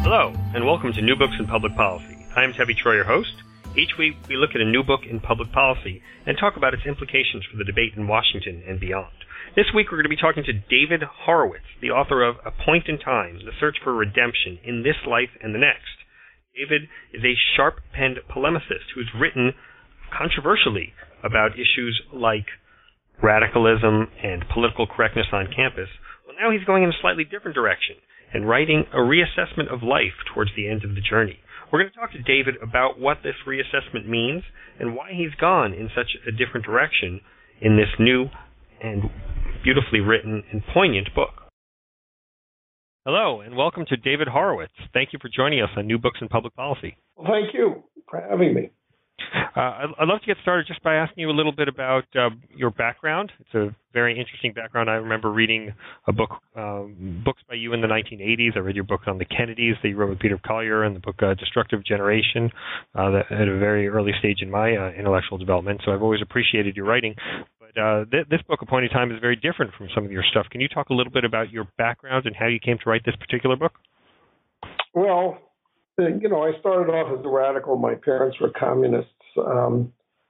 Hello, and welcome to New Books in Public Policy. I'm Tebby Troy, your host. Each week, we look at a new book in public policy and talk about its implications for the debate in Washington and beyond. This week, we're going to be talking to David Horowitz, the author of A Point in Time, The Search for Redemption in This Life and the Next. David is a sharp-penned polemicist who's written controversially about issues like radicalism and political correctness on campus. Well, now he's going in a slightly different direction and writing a reassessment of life towards the end of the journey. We're going to talk to David about what this reassessment means and why he's gone in such a different direction in this new and beautifully written and poignant book. Hello, and welcome to David Horowitz. Thank you for joining us on New Books in Public Policy. Well, thank you for having me. I'd love to get started just by asking you a little bit about your background. It's a very interesting background. I remember reading books by you in the 1980s. I read your book on the Kennedys that you wrote with Peter Collier, and the book Destructive Generation that at a very early stage in my intellectual development. So I've always appreciated your writing. But this book, A Point in Time, is very different from some of your stuff. Can you talk a little bit about your background and how you came to write this particular book? Well, I started off as a radical. My parents were communists, and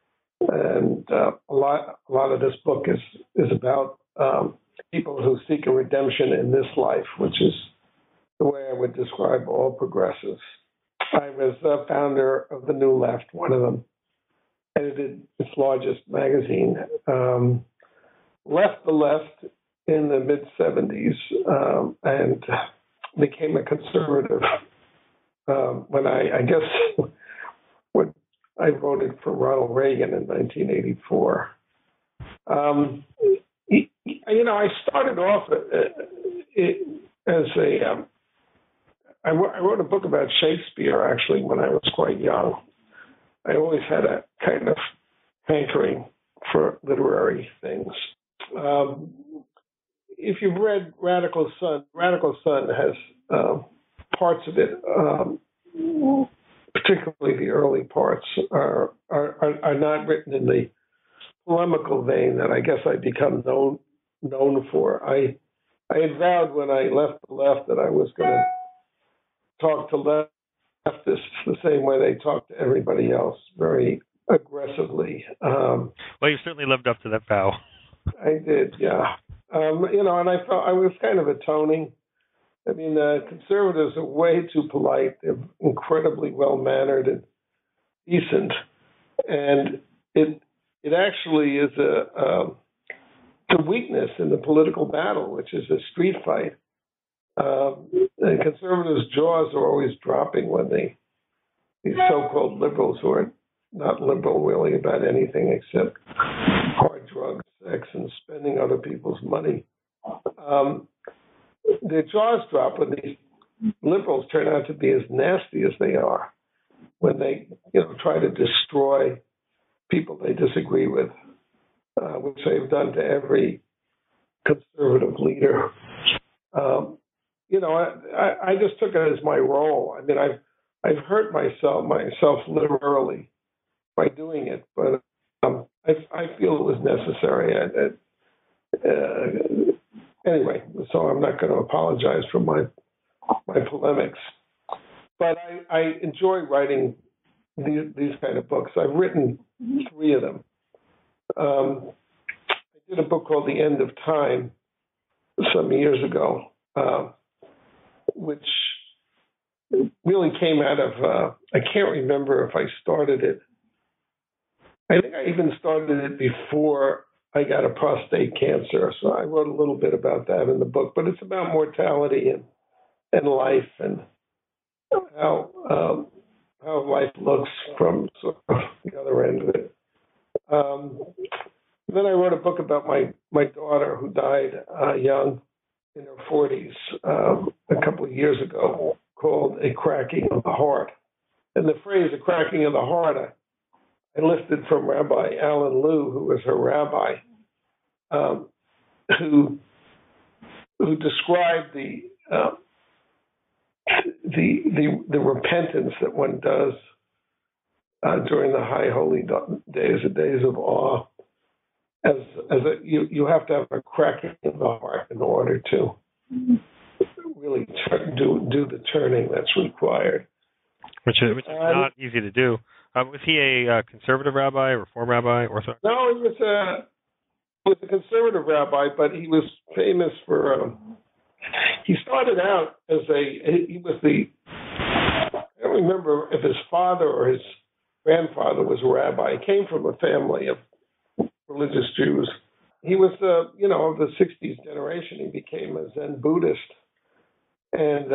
a lot of this book is about people who seek a redemption in this life, which is the way I would describe all progressives. I was the founder of the New Left, one of them, edited its largest magazine, left the left in the mid-'70s, and became a conservative. When I voted for Ronald Reagan in 1984. I started off as I wrote a book about Shakespeare, actually, when I was quite young. I always had a kind of hankering for literary things. If you've read Radical Son has parts of it, particularly the early parts, are not written in the polemical vein that I guess I'd become known for. I had vowed when I left the left that I was going to talk to leftists the same way they talk to everybody else, very aggressively. Well, you certainly lived up to that vow. I did, yeah. And I felt I was kind of atoning. I mean, conservatives are way too polite. They're incredibly well-mannered and decent. And it actually is a weakness in the political battle, which is a street fight. And conservatives' jaws are always dropping when these so-called liberals who are not liberal really about anything except hard drugs, sex, and spending other people's money. Their jaws drop when these liberals turn out to be as nasty as they are, when they, try to destroy people they disagree with, which they've done to every conservative leader. I just took it as my role. I mean, I've hurt myself literally by doing it, but I feel it was necessary. Anyway, so I'm not going to apologize for my polemics. But I enjoy writing these kind of books. I've written 3 of them. I did a book called The End of Time some years ago, which really came out of, I can't remember if I started it. I think I even started it before I got a prostate cancer, so I wrote a little bit about that in the book. But it's about mortality and life and how life looks from sort of the other end of it. Then I wrote a book about my daughter who died young, in her 40s, a couple of years ago, called A Cracking of the Heart. And the phrase "a cracking of the heart" I lifted from Rabbi Alan Lew, who was her rabbi, who described the repentance that one does during the high holy days, the days of awe, you have to have a cracking of the heart in order to really do the turning that's required. Which is not easy to do. Was he a conservative rabbi, Reform rabbi, Orthodox? No, he was a conservative rabbi, but he was famous for. He started out as he was the. I don't remember if his father or his grandfather was a rabbi. He came from a family of religious Jews. He was, of the 60s generation. He became a Zen Buddhist, and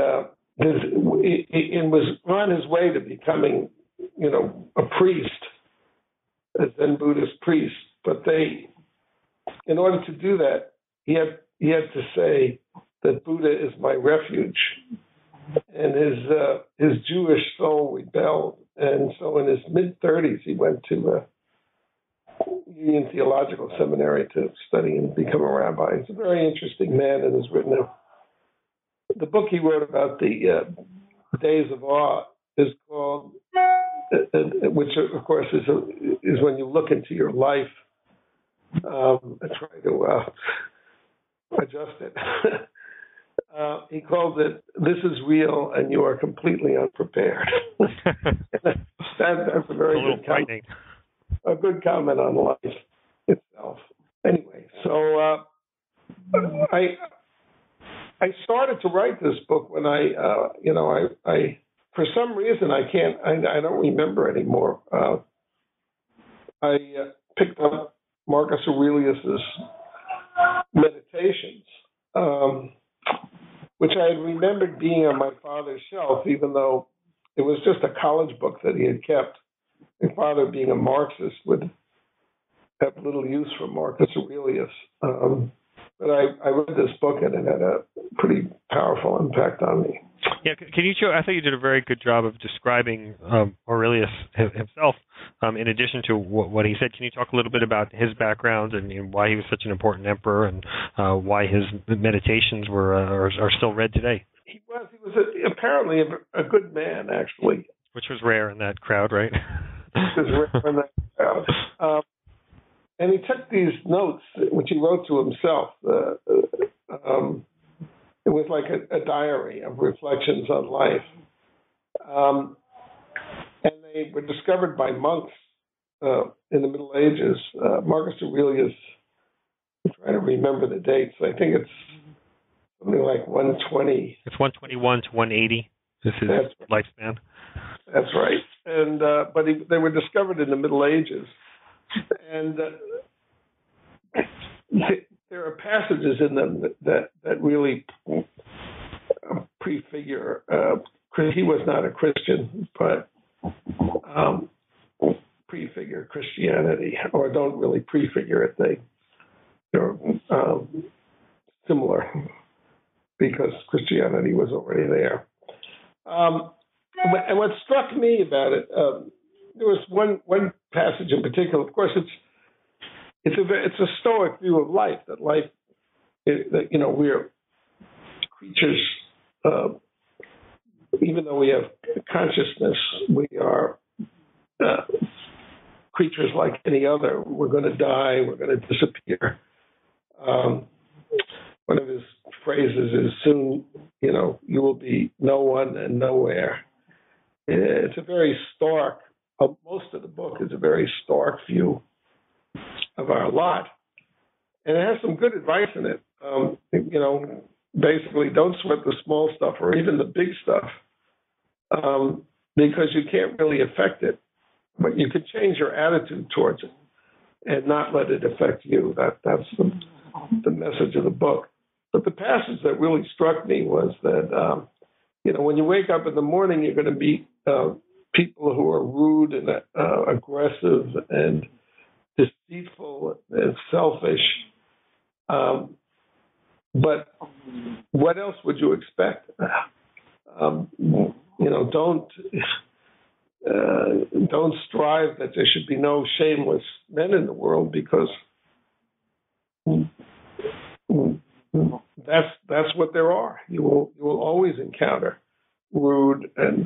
was on his way to becoming, a priest, a Zen Buddhist priest. But in order to do that, he had to say that Buddha is my refuge, and his Jewish soul rebelled, and so in his mid-30s he went to Union Theological Seminary to study and become a rabbi. He's a very interesting man and has written the book he wrote about the Days of Awe is called, which of course is when you look into your life and try to adjust it. He calls it, "This is real and you are completely unprepared." That's a very good comment. A good comment on life itself. Anyway, so I started to write this book when I for some reason I don't remember anymore. I picked up Marcus Aurelius's Meditations, which I had remembered being on my father's shelf, even though it was just a college book that he had kept. My father, being a Marxist, would have little use for Marcus Aurelius. But I read this book, and it had a pretty powerful impact on me. Yeah, can you show? I thought you did a very good job of describing Aurelius himself. In addition to what he said, can you talk a little bit about his background and why he was such an important emperor, and why his meditations are still read today? He was apparently a good man, actually. Which was rare in that crowd, right? And he took these notes, which he wrote to himself. It was like a diary of reflections on life. And they were discovered by monks in the Middle Ages. Marcus Aurelius, I'm trying to remember the dates. I think it's something like 120. It's 121 to 180. This is lifespan. That's right. And but they were discovered in the Middle Ages, and there are passages in them that really prefigure. He was not a Christian, but prefigure Christianity, or don't really prefigure it. They're similar because Christianity was already there. And what struck me about it, there was one passage in particular. Of course, it's a Stoic view of life. That life, we're creatures. Even though we have consciousness, we are creatures like any other. We're going to die. We're going to disappear. One of his phrases is, "Soon, you will be no one and nowhere." It's a very stark, most of the book is a very stark view of our lot. And it has some good advice in it. Basically, don't sweat the small stuff or even the big stuff, because you can't really affect it. But you can change your attitude towards it and not let it affect you. That's the message of the book. But the passage that really struck me was that, when you wake up in the morning, you're going to meet people who are rude and aggressive and deceitful and selfish. But what else would you expect? Don't strive that there should be no shameless men in the world, because that's what there are. You will always encounter rude and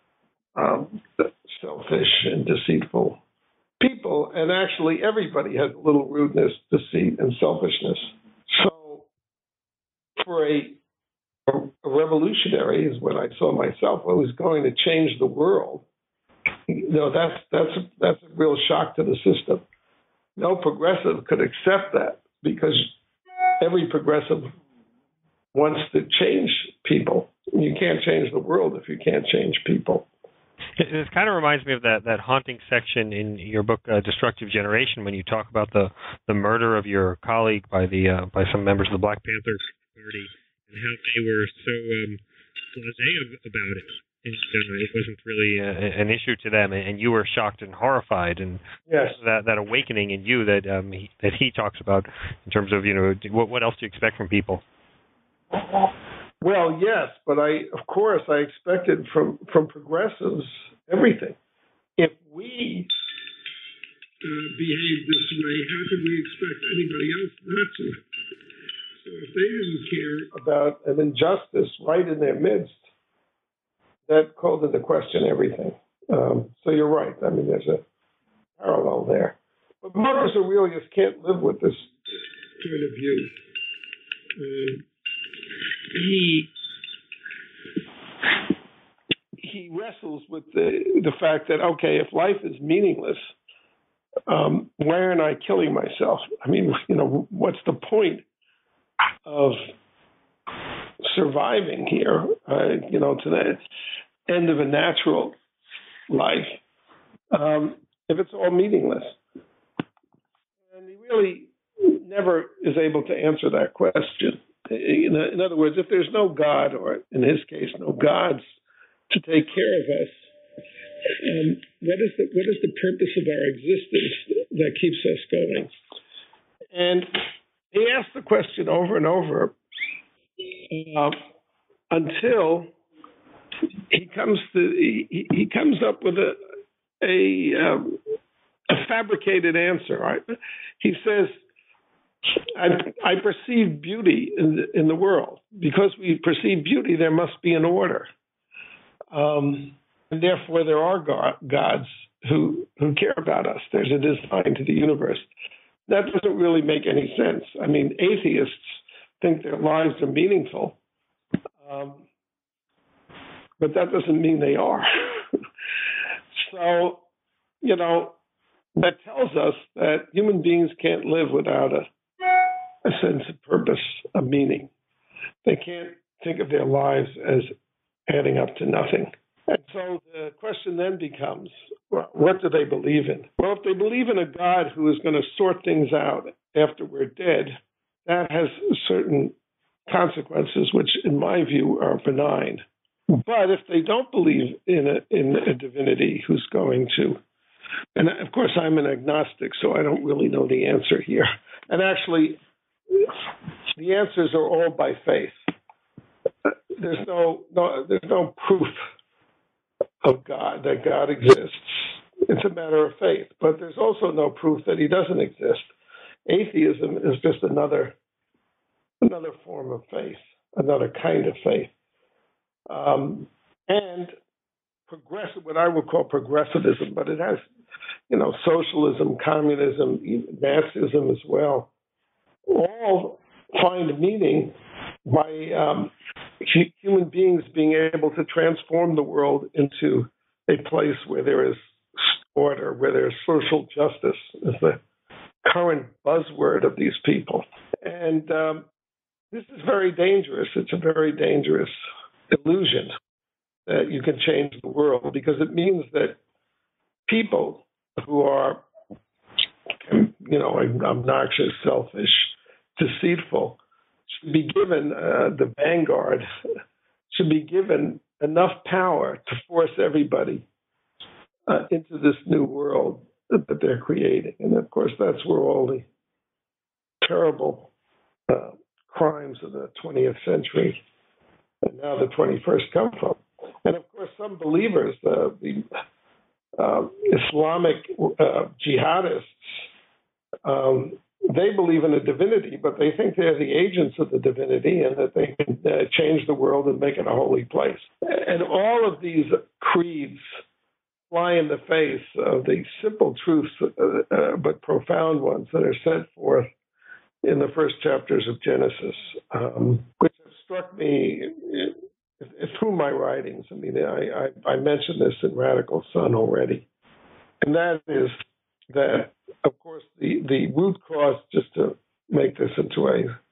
selfish and deceitful people, and actually everybody has a little rudeness, deceit, and selfishness. So for a revolutionary is what I saw myself. I was going to change the world. That's a real shock to the system. No progressive could accept that because every progressive wants to change people. You can't change the world if you can't change people. This kind of reminds me of that haunting section in your book, Destructive Generation, when you talk about the murder of your colleague by some members of the Black Panther Party and how they were so blasé about it. And, it wasn't really an issue to them, and you were shocked and horrified, and yes, that awakening in you that he talks about in terms of what else do you expect from people? Well, yes, but I expected from progressives everything. If we behave this way, how could we expect anybody else not to? So if they didn't care about an injustice right in their midst, that called into question everything. So you're right. I mean, there's a parallel there. But Marcus Aurelius can't live with this point of view. He wrestles with the fact that, okay, if life is meaningless, why aren't I killing myself? I mean, what's the point of surviving here, to the end of a natural life, if it's all meaningless? And he really never is able to answer that question. In other words, if there's no God, or in his case, no gods to take care of us, what is the purpose of our existence that keeps us going? And he asks the question over and over until he comes up with a fabricated answer. Right? He says, I perceive beauty in the world. Because we perceive beauty, there must be an order. And therefore, there are gods who care about us. There's a design to the universe. That doesn't really make any sense. I mean, atheists think their lives are meaningful, but that doesn't mean they are. So, that tells us that human beings can't live without a sense of purpose, a meaning. They can't think of their lives as adding up to nothing. And so the question then becomes, what do they believe in? Well, if they believe in a God who is going to sort things out after we're dead, that has certain consequences, which in my view are benign. But if they don't believe in a divinity who's going to, and of course I'm an agnostic, so I don't really know the answer here. And actually, the answers are all by faith. There's no proof of God, that God exists. It's a matter of faith. But there's also no proof that he doesn't exist. Atheism is just another form of faith, another kind of faith. And what I would call progressivism, but it has, socialism, communism, even Nazism as well, all find meaning by human beings being able to transform the world into a place where there is order, where there's social justice, is the current buzzword of these people. And this is very dangerous. It's a very dangerous illusion that you can change the world, because it means that people who are, obnoxious, selfish, deceitful, should be given, the vanguard, should be given enough power to force everybody into this new world that they're creating. And of course, that's where all the terrible crimes of the 20th century and now the 21st come from. And of course, some believers, the Islamic jihadists, they believe in a divinity, but they think they're the agents of the divinity and that they can change the world and make it a holy place. And all of these creeds fly in the face of the simple truths, but profound ones that are set forth in the first chapters of Genesis, which have struck me through my writings. I mean, I mentioned this in Radical Sun already, and that is that, of course, the root cause, just to make this into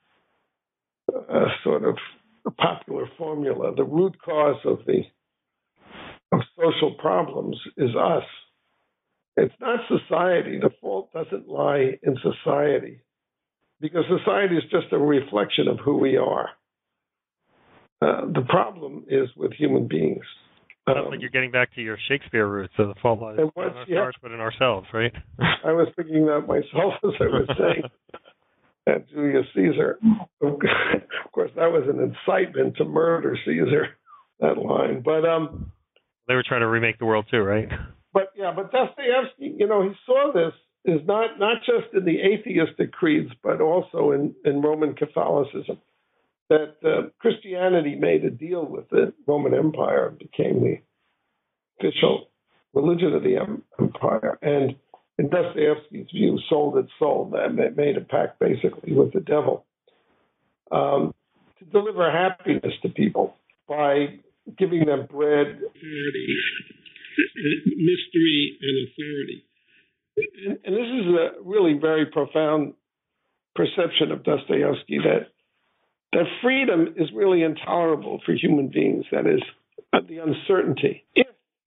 a sort of a popular formula, the root cause of social problems is us. It's not society. The fault doesn't lie in society, because society is just a reflection of who we are. The problem is with human beings. Sounds like you're getting back to your Shakespeare roots, so the fault lies not in our stars, but in ourselves, right? I was thinking that myself as I was saying that Julius Caesar. Of course, that was an incitement to murder Caesar, that line. But they were trying to remake the world too, right? But Dostoevsky, he saw this is not just in the atheistic creeds, but also in Roman Catholicism. That Christianity made a deal with the Roman Empire and became the official religion of the empire. And in Dostoevsky's view, sold its soul. That made a pact basically with the devil to deliver happiness to people by giving them bread, authority, mystery, and authority. And this is a really very profound perception of Dostoevsky that freedom is really intolerable for human beings. That is, the uncertainty. If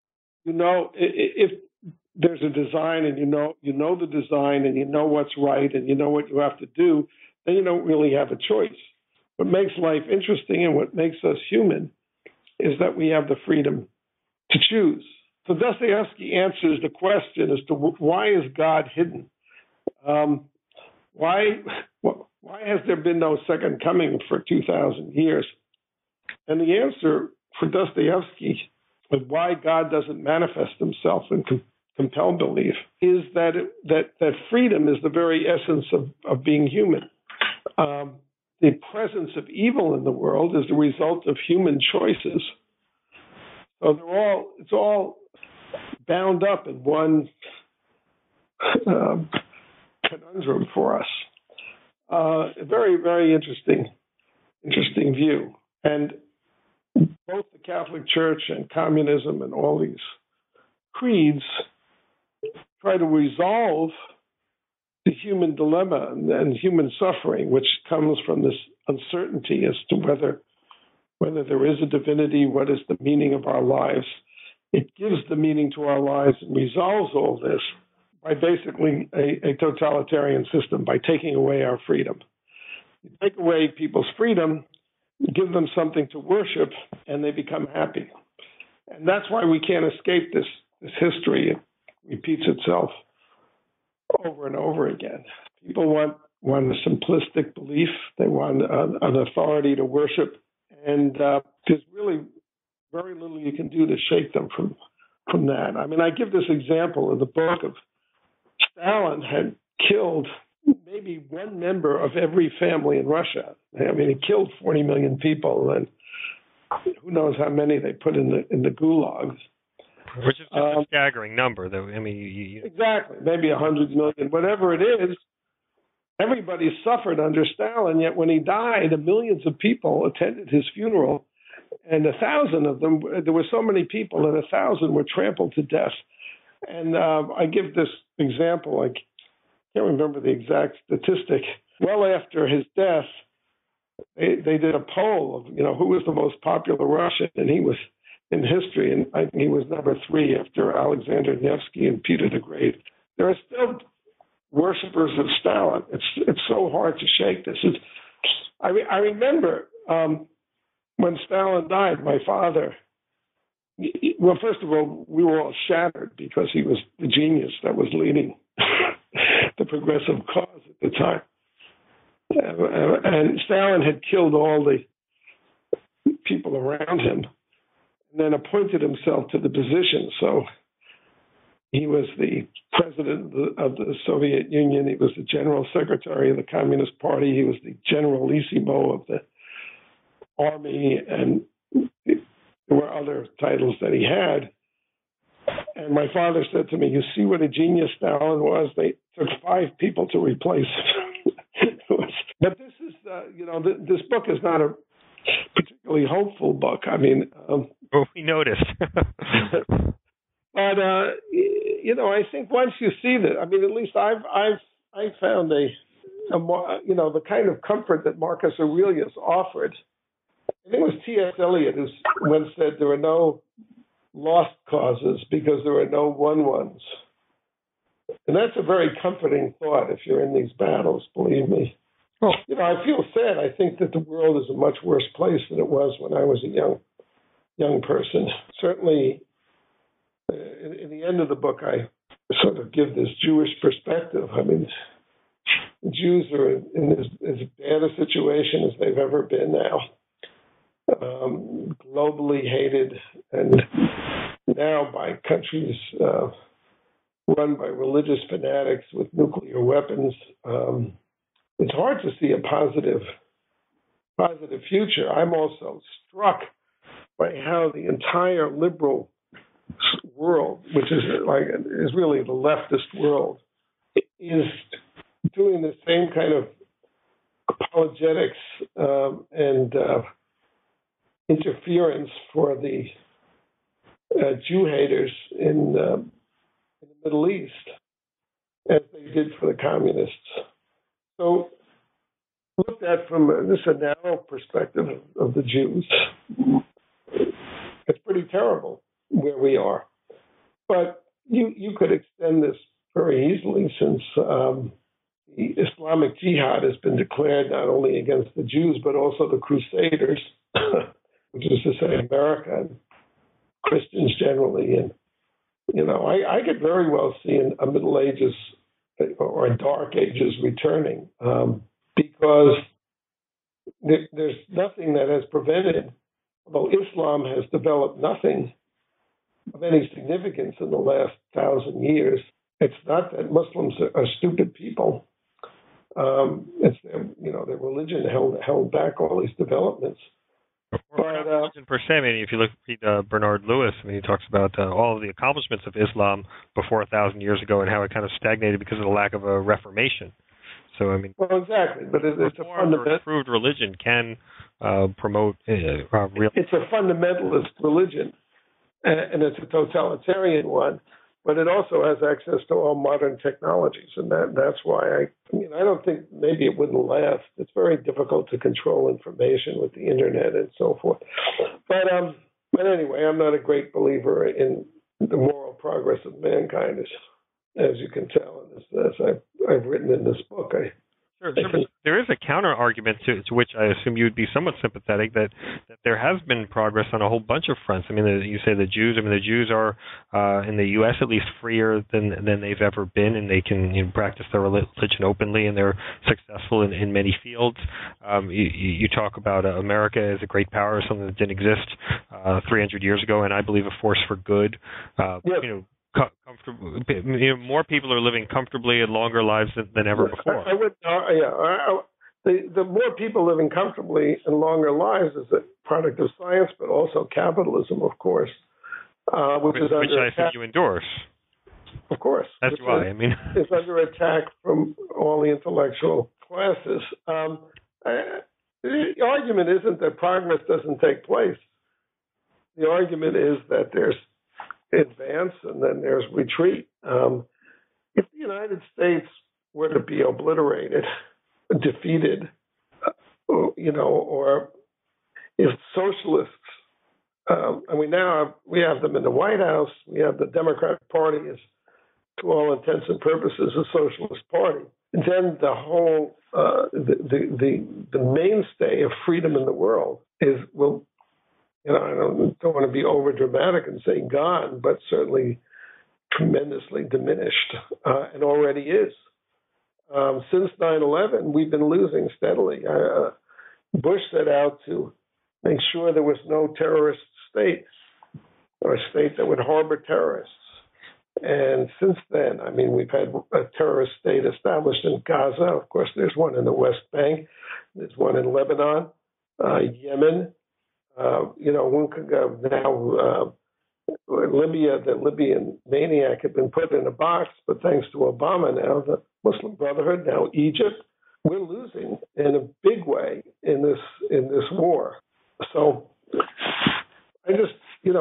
there's a design and you know the design and you know what's right and you know what you have to do, then you don't really have a choice. What makes life interesting and what makes us human is that we have the freedom to choose. So Dostoevsky answers the question as to why is God hidden? Why has there been no second coming for 2,000 years? And the answer for Dostoevsky of why God doesn't manifest himself and compel belief is that freedom is the very essence of being human. The presence of evil in the world is the result of human choices. So it's all bound up in one conundrum for us. A very, very interesting view. And both the Catholic Church and communism and all these creeds try to resolve the human dilemma and human suffering, which comes from this uncertainty as to whether there is a divinity, what is the meaning of our lives. It gives the meaning to our lives and resolves all this by basically a totalitarian system, by taking away our freedom. You take away people's freedom, give them something to worship, and they become happy. And that's why we can't escape this history. It repeats itself over and over again. People want a simplistic belief. They want an authority to worship. And there's really very little you can do to shake them from that. I mean, I give this example in the book of Stalin had killed maybe one member of every family in Russia. I mean, he killed 40 million people, and who knows how many they put in the gulags. Which is just a staggering number, though. I mean, exactly, maybe 100 million, whatever it is. Everybody suffered under Stalin, yet when he died, millions of people attended his funeral, and 1,000 of them, there were so many people, and 1,000 were trampled to death. And I give this example, I can't remember the exact statistic. Well after his death, they did a poll of, who was the most popular Russian, and he was in history, and I think he was number 3 after Alexander Nevsky and Peter the Great. There are still worshippers of Stalin. It's so hard to shake this. I remember when Stalin died, my father, well, first of all, we were all shattered because he was the genius that was leading the progressive cause at the time. And Stalin had killed all the people around him and then appointed himself to the position. So he was the president of the Soviet Union. He was the general secretary of the Communist Party. He was the generalissimo of the army, and there were other titles that he had. And my father said to me, "You see what a genius Stalin was? They took 5 people to replace him." But this is, this book is not particularly hopeful book. I mean, we noticed. But I think once you see that, I mean, at least I've found a more, the kind of comfort that Marcus Aurelius offered. I think it was T.S. Eliot who once said there are no lost causes because there are no won ones. And that's a very comforting thought if you're in these battles, believe me. Well, I feel sad. I think that the world is a much worse place than it was when I was a young person. Certainly, in the end of the book, I sort of give this Jewish perspective. I mean, the Jews are in as bad a situation as they've ever been now. Globally hated, and now by countries run by religious fanatics with nuclear weapons. It's hard to see a positive future. I'm also struck by how the entire liberal world, which is really the leftist world, is doing the same kind of apologetics and interference for the Jew haters in the Middle East as they did for the communists. So, looked at from a narrow perspective of the Jews, it's pretty terrible where we are. But you could extend this very easily, since the Islamic Jihad has been declared not only against the Jews but also the Crusaders, which is to say America and Christians generally. And I could very well see a Middle Ages or a Dark Ages returning, because there's nothing that has prevented, although Islam has developed nothing of any significance in the last 1,000 years. It's not that Muslims are stupid people. It's their religion held back all these developments. Religion per se. I mean, if you read Bernard Lewis, I mean, he talks about all of the accomplishments of Islam before 1,000 years ago and how it kind of stagnated because of the lack of a reformation. So, I mean, well, exactly, but it's a fundamental. Improved religion can promote real. It's a fundamentalist religion, and it's a totalitarian one. But it also has access to all modern technologies, and that's why I don't think maybe it wouldn't last. It's very difficult to control information with the internet and so forth. But anyway, I'm not a great believer in the moral progress of mankind, as you can tell, and as I've written in this book. Sure, but there is a counter argument to which I assume you would be somewhat sympathetic, that there has been progress on a whole bunch of fronts. I mean, you say the Jews. I mean, the Jews are in the U.S. at least freer than they've ever been, and they can practice their religion openly, and they're successful in many fields. You talk about America as a great power, something that didn't exist 300 years ago, and I believe a force for good. Yep. Comfortable. More people are living comfortably and longer lives than ever before. The more people living comfortably and longer lives is a product of science, but also capitalism, of course, which I think you endorse. Of course, that's why. I mean, it's under attack from all the intellectual classes. The argument isn't that progress doesn't take place. The argument is that there's advance and then there's retreat. If the United States were to be obliterated, defeated, or if socialists, we have them in the White House, we have the Democratic Party is, to all intents and purposes, a socialist party. And then the whole, the mainstay of freedom in the world will. I don't want to be over dramatic and say gone, but certainly tremendously diminished, and already is. Since 9/11, we've been losing steadily. Bush set out to make sure there was no terrorist state or a state that would harbor terrorists. And since then, we've had a terrorist state established in Gaza. Of course, there's one in the West Bank. There's one in Lebanon, Yemen. Libya, the Libyan maniac had been put in a box, but thanks to Obama now, the Muslim Brotherhood, now Egypt, we're losing in a big way in this war.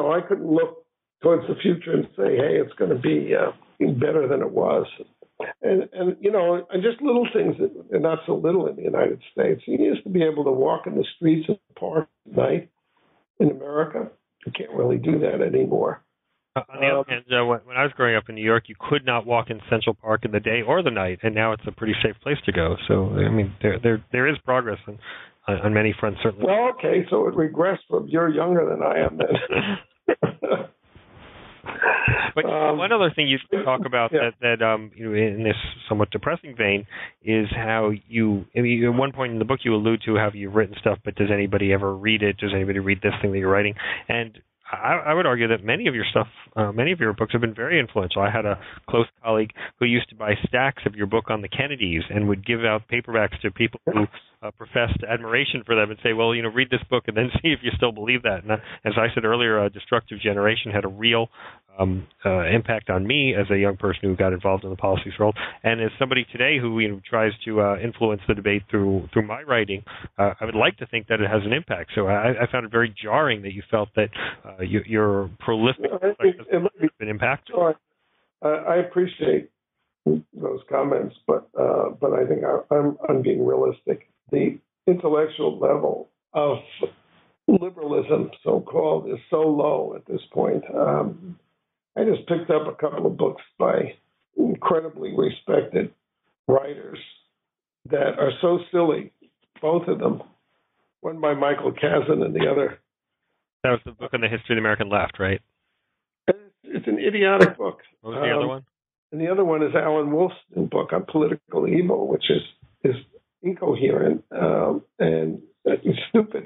I couldn't look towards the future and say, hey, it's going to be better than it was. And just little things that are not so little in the United States. You used to be able to walk in the streets of the park at night in America. You can't really do that anymore. On the other hand, when I was growing up in New York, you could not walk in Central Park in the day or the night, and now it's a pretty safe place to go. So, I mean, there is progress on many fronts, certainly. Well, okay, so it regressed from you're younger than I am then. But one other thing you talk about that in this somewhat depressing vein is how at one point in the book you allude to how you've written stuff, but does anybody ever read it? Does anybody read this thing that you're writing? And I would argue that many of your books have been very influential. I had a close colleague who used to buy stacks of your book on the Kennedys and would give out paperbacks to people who professed admiration for them and say, well, read this book and then see if you still believe that. And as I said earlier, Destructive Generation had a real impact on me as a young person who got involved in the policies world. And as somebody today who tries to influence the debate through my writing, I would like to think that it has an impact. So I found it very jarring that you felt that your prolific has been impacted. I appreciate those comments, but I think I'm being realistic. The intellectual level of liberalism, so-called, is so low at this point. I just picked up a couple of books by incredibly respected writers that are so silly, both of them. One by Michael Kazin and the other. That was the book on the history of the American left, right? It's an idiotic book. What was the other one? And the other one is Alan Wolf's new book on political evil, which is incoherent and stupid.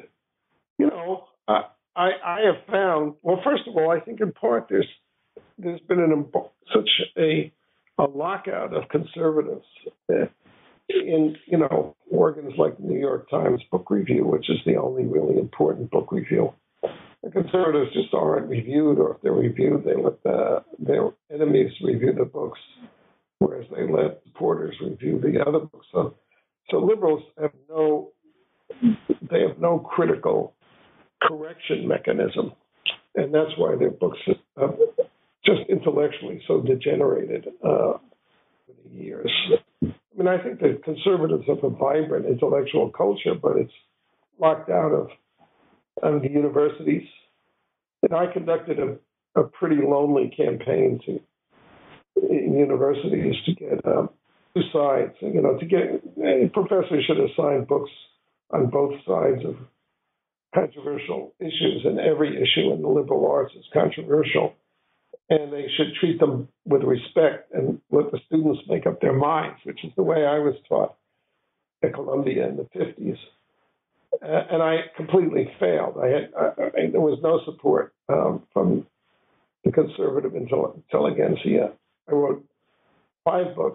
I have found, well, first of all, I think in part there's been such a lockout of conservatives in organs like the New York Times Book Review, which is the only really important book review. The conservatives just aren't reviewed, or if they're reviewed, they let their enemies review the books, whereas they let supporters review the other books. So liberals have no critical correction mechanism, and that's why their books are just intellectually so degenerated over the years. I mean, I think that conservatives have a vibrant intellectual culture, but it's locked out of the universities. And I conducted a pretty lonely campaign in universities to get two sides. To get professors should assign books on both sides of controversial issues, and every issue in the liberal arts is controversial. And they should treat them with respect and let the students make up their minds, which is the way I was taught at Columbia in the 50s. And I completely failed. There was no support from the conservative intelligentsia. I wrote 5 books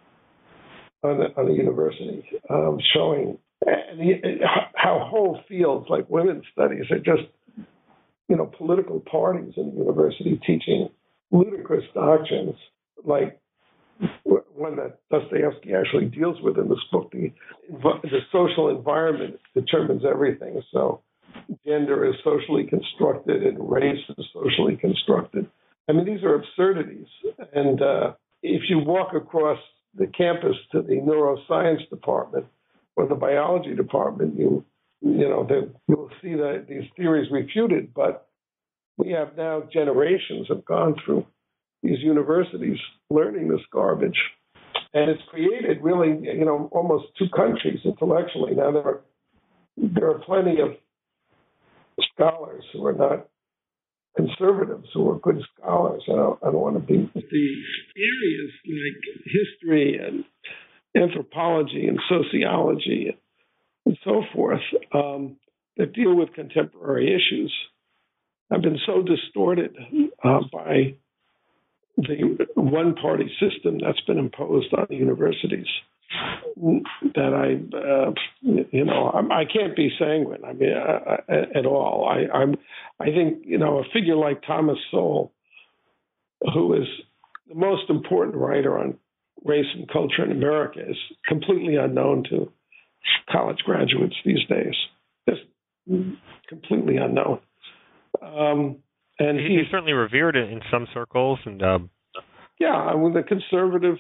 on the university showing how whole fields like women's studies are just, political parties in the university teaching ludicrous doctrines like one that Dostoevsky actually deals with in this book. The social environment determines everything. So gender is socially constructed and race is socially constructed. I mean, these are absurdities. And if you walk across the campus to the neuroscience department or the biology department, you'll see that these theories refuted. But we have now generations have gone through these universities learning this garbage. And it's created really, almost 2 countries intellectually. Now, there are plenty of scholars who are not conservatives, who are good scholars. I don't want to be. The areas like history and anthropology and sociology and so forth that deal with contemporary issues have been so distorted by the one-party system that's been imposed on the universities that I can't be sanguine. I mean, at all. I think a figure like Thomas Sowell, who is the most important writer on race and culture in America, is completely unknown to college graduates these days. Just completely unknown. And he's certainly revered in some circles. And yeah, I mean, the conservatives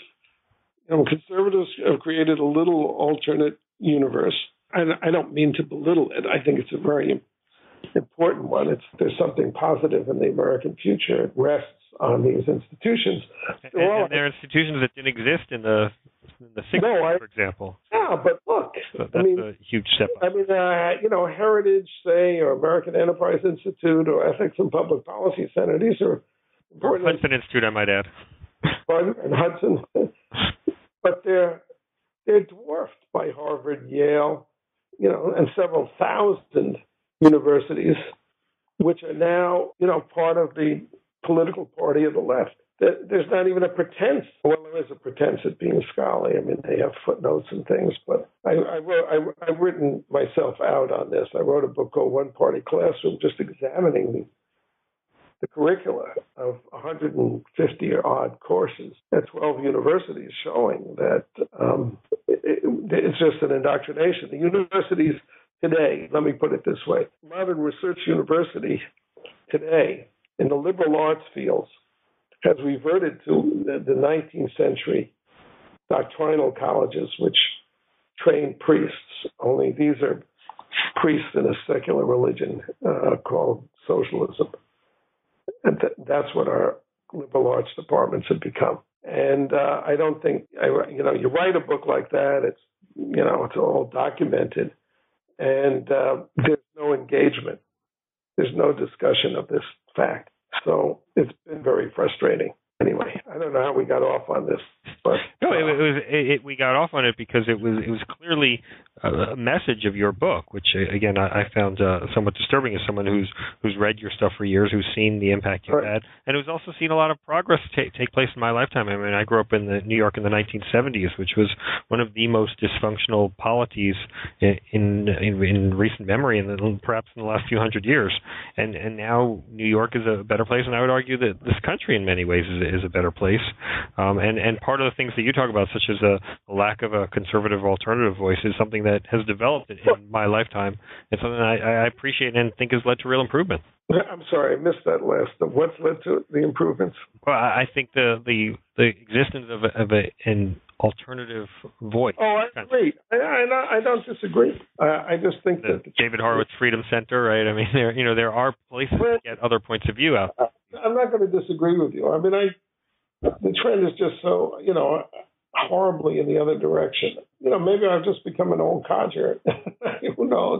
have created a little alternate universe. I don't mean to belittle it. I think it's a very important one. There's something positive in the American future. It rests on these institutions. And there are institutions that didn't exist in the 60s, for example. Yeah, but look, so that's a huge step up. I mean, Heritage, say, or American Enterprise Institute, or Ethics and Public Policy Center. These are important. Or Hudson Institute, I might add. And Hudson, but they're dwarfed by Harvard, Yale, and several thousand universities, which are now, part of the political party of the left. There's not even a pretense. Well, there is a pretense at being scholarly. I mean, they have footnotes and things, but I've written myself out on this. I wrote a book called One Party Classroom, just examining the curricula of 150 odd courses at 12 universities, showing that it's just an indoctrination. The universities today, let me put it this way, Modern Research University today in the liberal arts fields has reverted to the 19th century doctrinal colleges, which train priests, only these are priests in a secular religion called socialism. And that's what our liberal arts departments have become. And I don't think, you write a book like that, it's all documented, and there's no engagement. There's no discussion of this fact. So it's been very frustrating. Anyway, I don't know how we got off on this, but no, we got off on it because it was clearly a message of your book, which again I found somewhat disturbing as someone who's read your stuff for years, who's seen the impact you've had, and who's also seen a lot of progress take place in my lifetime. I mean, I grew up in New York in the 1970s, which was one of the most dysfunctional polities in recent memory, and perhaps in the last few hundred years. And now New York is a better place, and I would argue that this country in many ways is a better place. And part of the things that you talk about, such as a lack of a conservative alternative voice, is something that has developed in my lifetime, and something I appreciate and think has led to real improvement. I'm sorry, I missed that last. What's led to the improvements? Well, I think the existence of an alternative voice. Oh, I agree. I don't disagree. I just think that David Horowitz Freedom Center, right? I mean, there are places to get other points of view out. I'm not going to disagree with you. I mean, the trend is just so horribly in the other direction. Maybe I've just become an old codger. Who knows?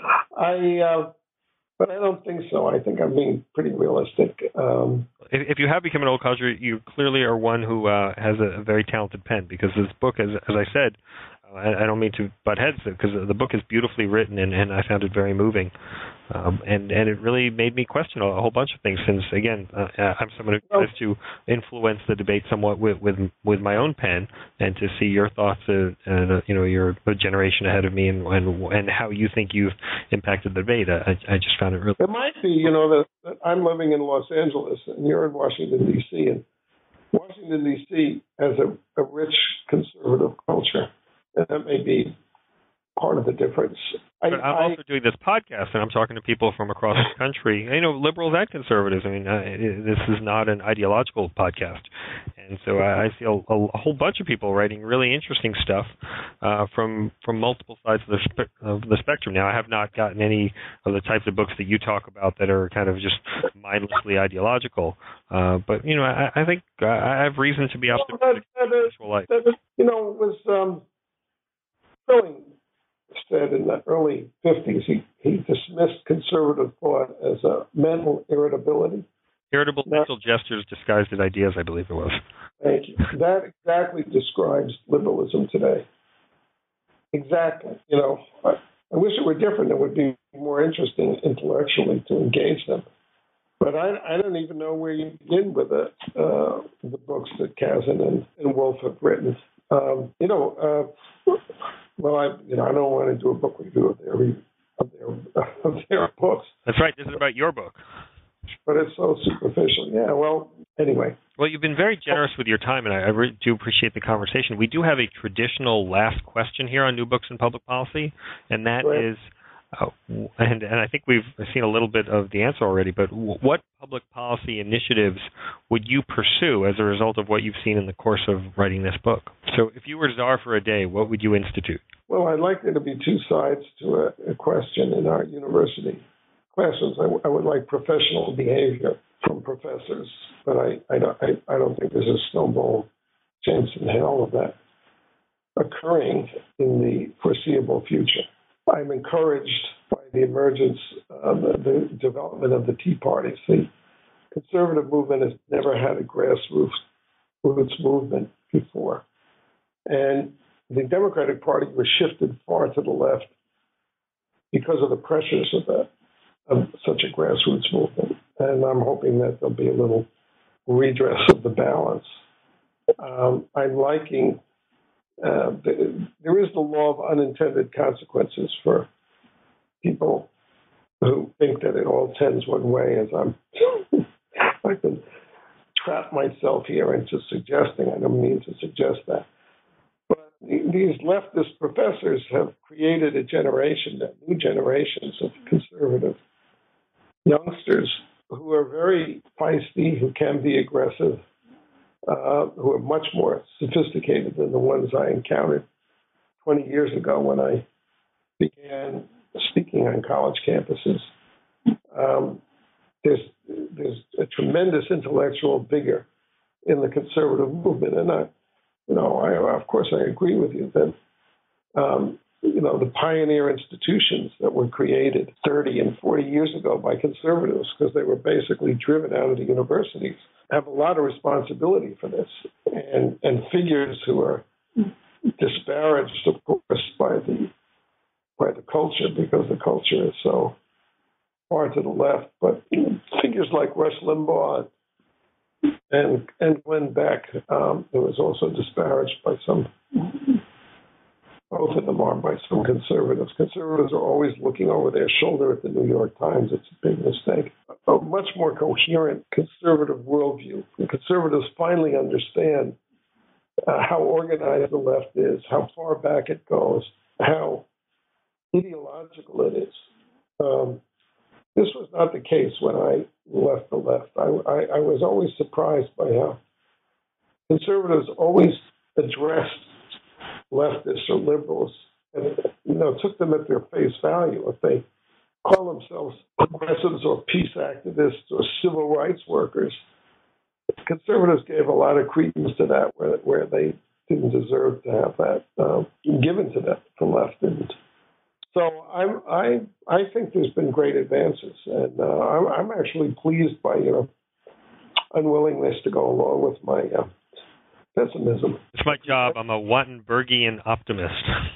But I don't think so. I think I'm being pretty realistic. If you have become an old codger, you clearly are one who has a very talented pen, because this book, as I said, I don't mean to butt heads, because the book is beautifully written, and I found it very moving. And it really made me question a whole bunch of things, since, again, I'm someone who tries to influence the debate somewhat with my own pen, and to see your thoughts, you're a generation ahead of me, and how you think you've impacted the debate. I just found it really... It might be, that I'm living in Los Angeles, and you're in Washington, D.C., and Washington, D.C. has a rich conservative culture, and that may be part of the difference. But I'm also doing this podcast, and I'm talking to people from across the country, liberals and conservatives. I mean, this is not an ideological podcast. And so I see a whole bunch of people writing really interesting stuff from multiple sides of the spectrum. Now, I have not gotten any of the types of books that you talk about that are kind of just mindlessly ideological. But, I think I have reason to be optimistic in my actual life. Was Schelling said in the early 50s, he dismissed conservative thought as a mental irritability. Irritable mental gestures disguised as ideas, I believe it was. Thank you. That exactly describes liberalism today. Exactly. I wish it were different. It would be more interesting intellectually to engage them. But I don't even know where you begin with the books that Kazin and Wolf have written. Well, I don't want to do a book review of their books. That's right. This is about your book. But it's so superficial. Yeah, well, anyway. Well, you've been very generous with your time, and I really do appreciate the conversation. We do have a traditional last question here on New Books in Public Policy, and that is, And I think we've seen a little bit of the answer already, but what public policy initiatives would you pursue as a result of what you've seen in the course of writing this book? So if you were czar for a day, what would you institute? Well, I'd like there to be two sides to a question in our university classes. I would like professional behavior from professors, but I don't think there's a snowball chance in hell of that occurring in the foreseeable future. I'm encouraged by the emergence of the development of the Tea Party. The conservative movement has never had a grassroots movement before. And the Democratic Party was shifted far to the left because of the pressures of such a grassroots movement. And I'm hoping that there'll be a little redress of the balance. I'm liking there is the law of unintended consequences for people who think that it all tends one way, as I've been trapped myself here into suggesting. I don't mean to suggest that. But these leftist professors have created a generation, new generations of conservative youngsters who are very feisty, who can be aggressive, who are much more sophisticated than the ones I encountered 20 years ago when I began speaking on college campuses. There's a tremendous intellectual vigor in the conservative movement, and of course I agree with you that the pioneer institutions that were created 30 and 40 years ago by conservatives, because they were basically driven out of the universities, have a lot of responsibility for this, and figures who are disparaged, of course, by the culture, because the culture is so far to the left. But figures like Rush Limbaugh and Glenn Beck, who was also disparaged by some. Both of them are by some conservatives. Conservatives are always looking over their shoulder at the New York Times. It's a big mistake. A much more coherent conservative worldview. The conservatives finally understand how organized the left is, how far back it goes, how ideological it is. This was not the case when I left the left. I was always surprised by how conservatives always addressed leftists or liberals and took them at their face value. If they call themselves progressives or peace activists or civil rights workers, conservatives gave a lot of credence to that where they didn't deserve to have that given to them from left. And so I think there's been great advances, and I'm actually pleased by unwillingness to go along with my pessimism. It's my job. I'm a Wattenbergian optimist.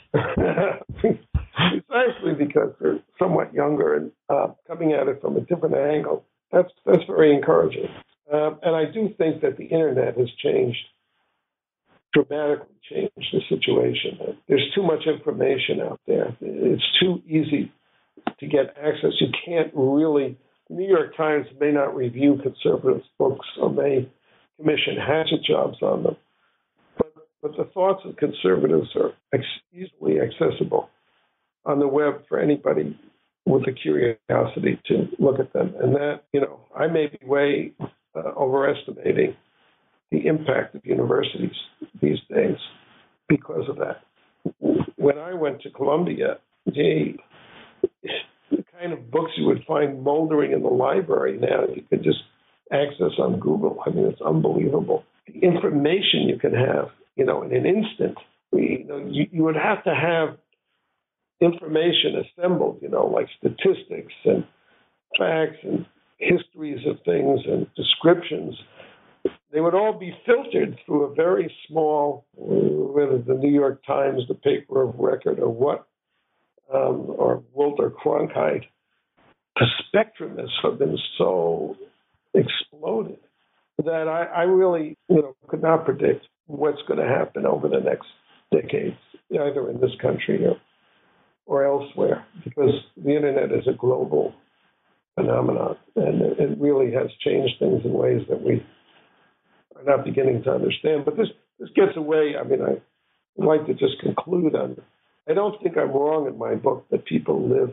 Precisely because they're somewhat younger and coming at it from a different angle. That's very encouraging. And I do think that the internet has dramatically changed the situation. There's too much information out there. It's too easy to get access. You can't really. The New York Times may not review conservative books or may commission hatchet jobs on them. But the thoughts of conservatives are easily accessible on the web for anybody with a curiosity to look at them. And that, I may be way overestimating the impact of universities these days because of that. When I went to Columbia, the kind of books you would find moldering in the library now, you could just access on Google. I mean, it's unbelievable. The information you can have, in an instant. You would have to have information assembled, like statistics and facts and histories of things and descriptions. They would all be filtered through a very small, whether the New York Times, the paper of record, or what, or Walter Cronkite. The spectrum has been so exploded that I really, could not predict what's going to happen over the next decades, either in this country or elsewhere, because the internet is a global phenomenon, and it really has changed things in ways that we are not beginning to understand. But this gets away. I mean, I'd like to just conclude on, I don't think I'm wrong in my book that people live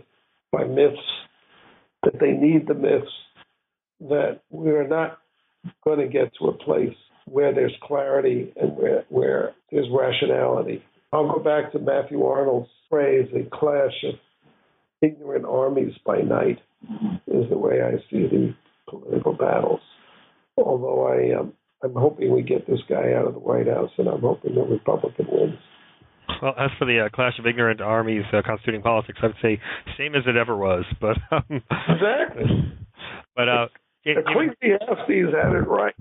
by myths, that they need the myths, that we're not going to get to a place where there's clarity and where there's rationality. I'll go back to Matthew Arnold's phrase, a clash of ignorant armies by night, is the way I see the political battles. Although I'm hoping we get this guy out of the White House, and I'm hoping the Republican wins. Well, as for the clash of ignorant armies constituting politics, I would say same as it ever was. But exactly. But Ecclesiastes had it right.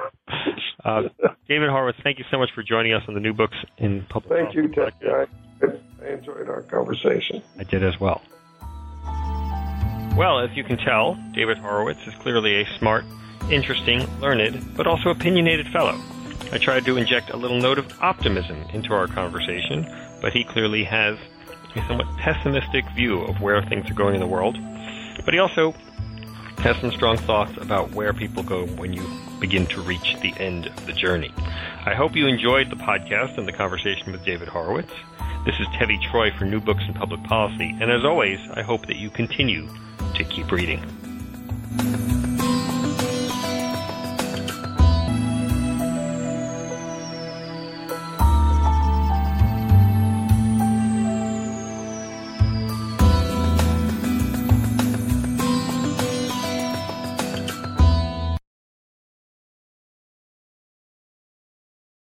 David Horowitz, thank you so much for joining us on the New Books in Public Policy. Thank you, Ted. I enjoyed our conversation. I did as well. Well, as you can tell, David Horowitz is clearly a smart, interesting, learned, but also opinionated fellow. I tried to inject a little note of optimism into our conversation, but he clearly has a somewhat pessimistic view of where things are going in the world. But he also has some strong thoughts about where people go when you begin to reach the end of the journey. I hope you enjoyed the podcast and the conversation with David Horowitz. This is Tevi Troy for New Books in Public Policy, and as always, I hope that you continue to keep reading.